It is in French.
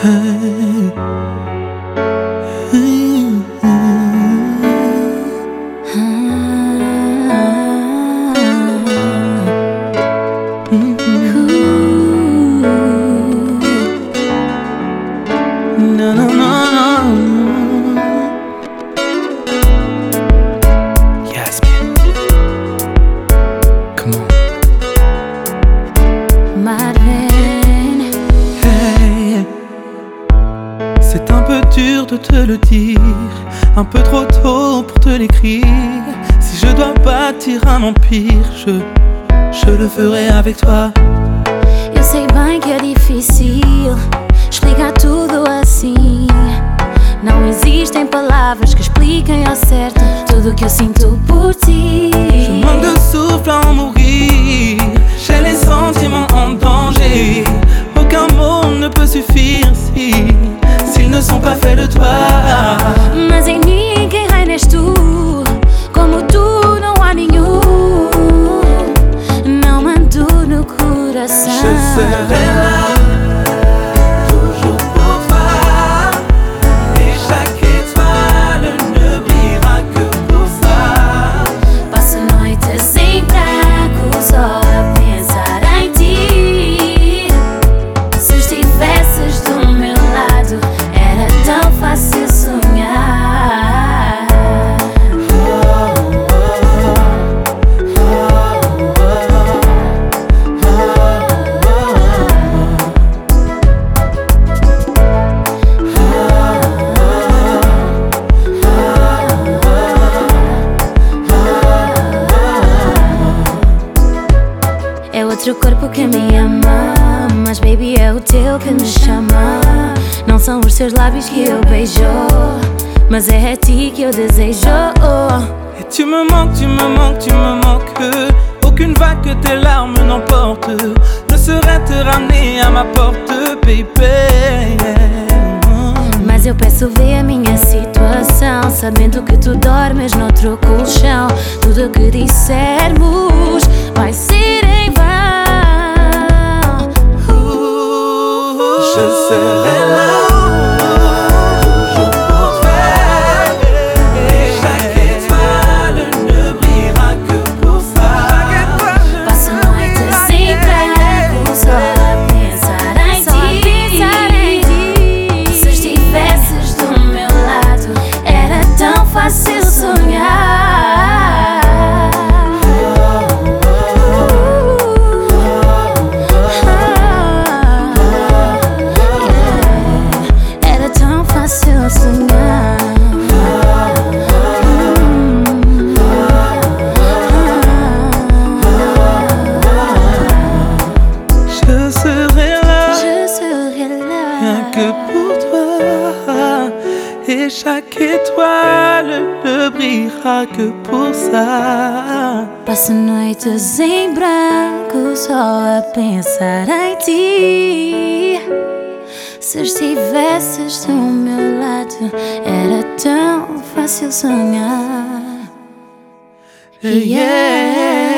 No, no, no, no. Yasmin, come on. Marvin. Hey, c'est un peu dur de te le dire, un peu trop tôt pour te l'écrire. Si je dois bâtir un empire, je le ferai avec toi. Eu sei bem que é difícil explicar tudo assim. Não existem palavras que expliquem ao certo tudo o que eu sinto por ti. Je manque de souffle à en mourir, j'ai les sentiments en danger. Aucun mot ne peut suffire s'ils ne sont pas faits de toi. Mas em mim quem reina és tu, como tu não há nenhum. Não mando no coração. Je serai là. É outro corpo que me ama, mas baby é o teu que me chama. Não são os seus lábios que eu beijo, mas é a ti que eu desejo. Et tu me manques, tu me manques, tu me manques. Aucune vague que tes larmes n'emporte ne saurait te ramener à ma porte, baby. Mas eu peço ver a minha situação, sabendo que tu dormes noutro colchão. Tudo o que dissermos vai ser em vão. Je serai là. Fácil sonhar. Era tão fácil sonhar. Je serai là. Je serai là. Rien que pour toi. Et chaque étoile ne brillera que pour ça. Passo noites em branco só a pensar em ti. Se estivesses do meu lado, era tão fácil sonhar. Yeah.